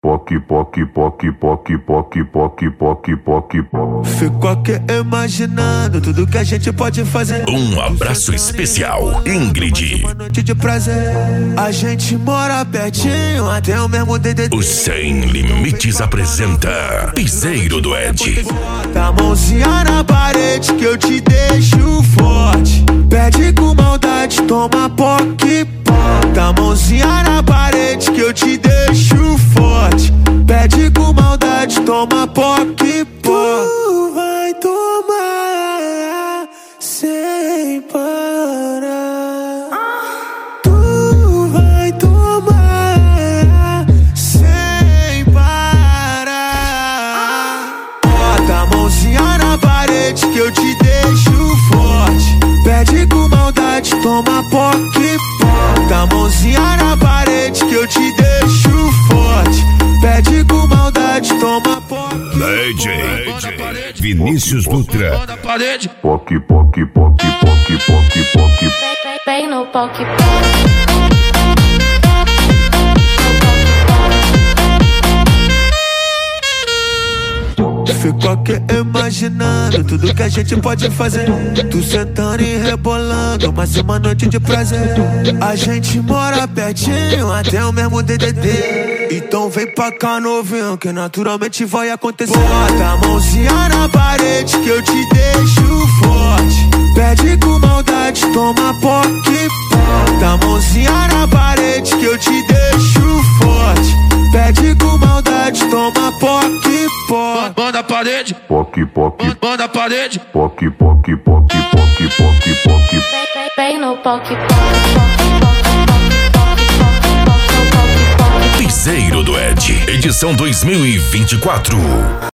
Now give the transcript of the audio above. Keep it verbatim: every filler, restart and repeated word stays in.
Poc, poc, poc, poc, poc, poc, poc, poc, poc. Fico aqui imaginando tudo que a gente pode fazer. Um abraço especial, Ingrid. Uma noite de prazer. A gente mora pertinho, até o mesmo D D D. O Sem Limites apresenta Piseiro do Ed. Bota a mãozinha na parede que eu te deixo forte. Pede com maldade, toma poc, bota a mãozinha na parede que eu te deixo forte. Pede com maldade, toma poc, pó. Tu vai tomar sem parar. Tu vai tomar sem parar. Bota a mãozinha na parede que eu te deixo forte. Pede com maldade, toma poc, bota a mãozinha na parede que eu te deixo forte. Pede com maldade, toma poc. D J Vinícius Dutra. Poc, poc, poc, poc, poc, poc. Vem no poc, poc. Fico aqui imaginando tudo que a gente pode fazer. Tu sentando e rebolando, mais uma noite de prazer. A gente mora pertinho, até o mesmo D D D. Então vem pra cá, novinho, que naturalmente vai acontecer. Bota a mãozinha na parede que eu te deixo forte. Pede com maldade, toma poc, bota a mãozinha na parede que eu te deixo forte. Pede com maldade, toma poc, pó. Manda a parede, Poc, poc, manda a parede. poc, poc, poc, poc, poc, poc. Vem no poc, poc. Piseiro do Ed, edição dois mil e vinte e quatro.